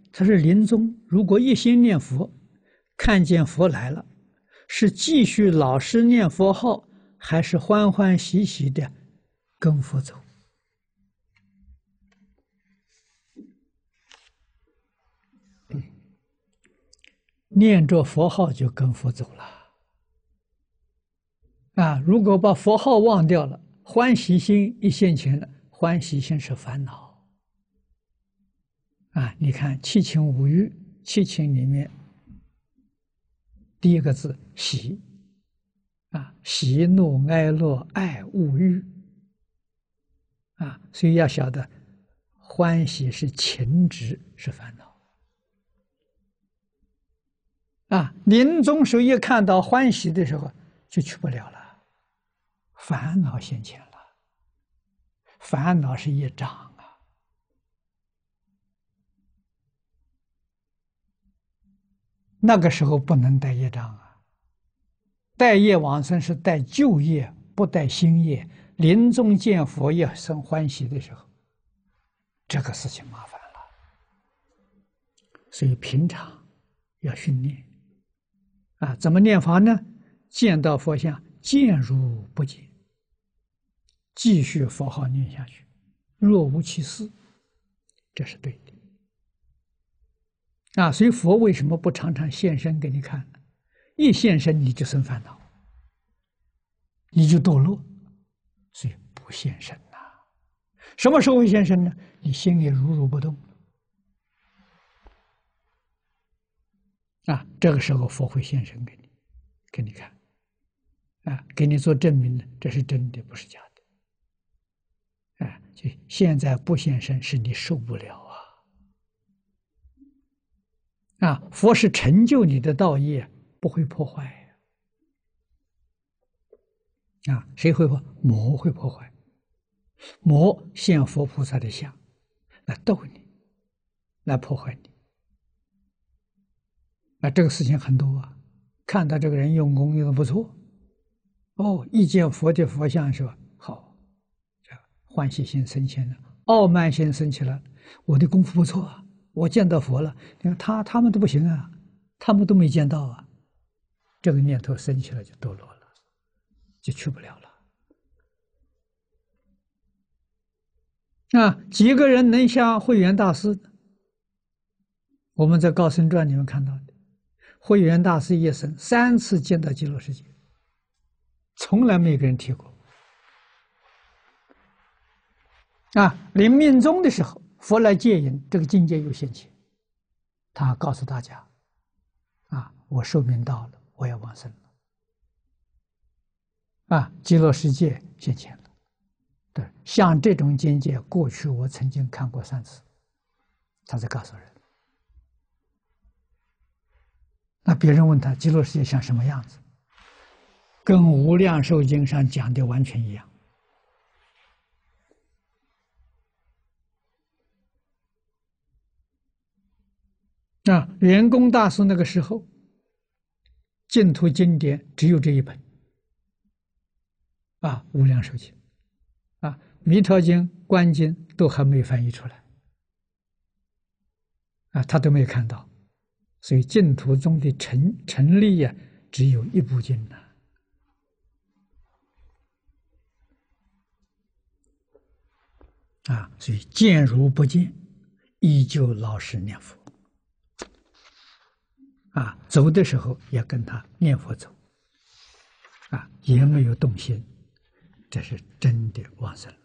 他说临终如果一心念佛，看见佛来了，是继续老实念佛号，还是欢欢喜喜的跟佛走？念着佛号就跟佛走了。如果把佛号忘掉了，欢喜心一现前了，欢喜心是烦恼。你看七情五欲，七情里面第一个字喜，喜怒哀乐爱恶欲，所以要晓得欢喜是情执，是烦恼。临终时候一看到欢喜的时候，就去不了了，烦恼现前了，烦恼是业障。那个时候不能带业障带业往生是带旧业，不带新业。临终见佛也生欢喜的时候，这个事情麻烦了。所以平常要训练怎么念法呢？见到佛像，见如不见，继续佛号念下去，若无其事，这是对的。所以佛为什么不常常现身给你看？一现身你就生烦恼，你就堕落，所以不现身呐。什么时候会现身呢？你心里如如不动这个时候佛会现身给你看给你做证明的，这是真的，不是假的就现在不现身是你受不了佛是成就你的道业，不会破坏谁会破？魔会破坏，魔现佛菩萨的相来逗你，来破坏你这个事情很多看到这个人用功用的不错一见佛的佛像是吧？好，这欢喜心升起了，傲慢心升起了，我的功夫不错我见到佛了。你看他们都不行他们都没见到这个念头升起来就堕落了，就去不了了几个人能像慧远大师？我们在《高僧传》里面看到的，慧远大师一生3次见到极乐世界，从来没有人提过临命终的时候，佛来接引，这个境界又现前，他告诉大家我寿命到了，我要往生了极乐世界现前了。对，像这种境界，过去我曾经看过3次，他在告诉人。那别人问他极乐世界像什么样子，跟《无量寿经》上讲的完全一样圆工大师那个时候，净土经典只有这一本无量寿经弥陀经、观经都还没翻译出来他都没有看到，所以净土宗的成立只有一部经所以见如不见，依旧老实念佛走的时候也跟他念佛走也没有动心，这是真的往生了。